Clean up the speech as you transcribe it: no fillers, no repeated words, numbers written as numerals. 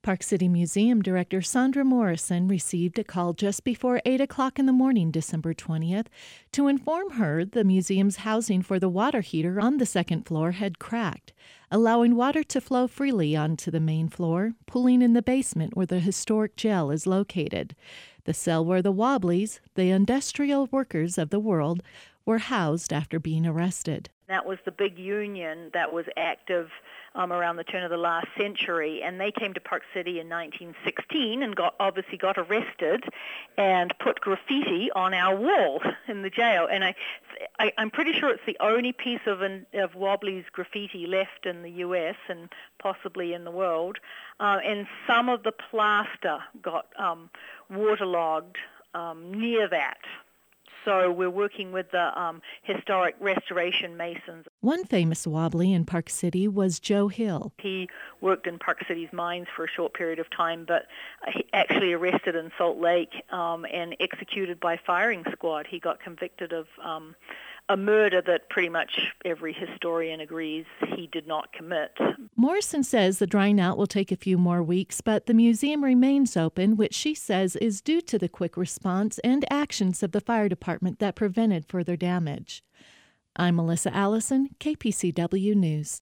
Park City Museum Director Sandra Morrison received a call just before 8 o'clock in the morning, December 20th, to inform her the museum's housing for the water heater on the second floor had cracked, allowing water to flow freely onto the main floor, pooling in the basement where the historic jail is located. The cell where the Wobblies, the industrial workers of the world, were housed after being arrested. That was the big union that was active around the turn of the last century, and they came to Park City in 1916 and obviously got arrested and put graffiti on our wall in the jail. And I'm pretty sure it's the only piece of Wobbly's graffiti left in the U.S. and possibly in the world. And some of the plaster got waterlogged near that. So we're working with the historic restoration masons. One famous Wobbly in Park City was Joe Hill. He worked in Park City's mines for a short period of time, but he actually arrested in Salt Lake and executed by firing squad. He got convicted of a murder that pretty much every historian agrees he did not commit. Morrison says the drying out will take a few more weeks, but the museum remains open, which she says is due to the quick response and actions of the fire department that prevented further damage. I'm Melissa Allison, KPCW News.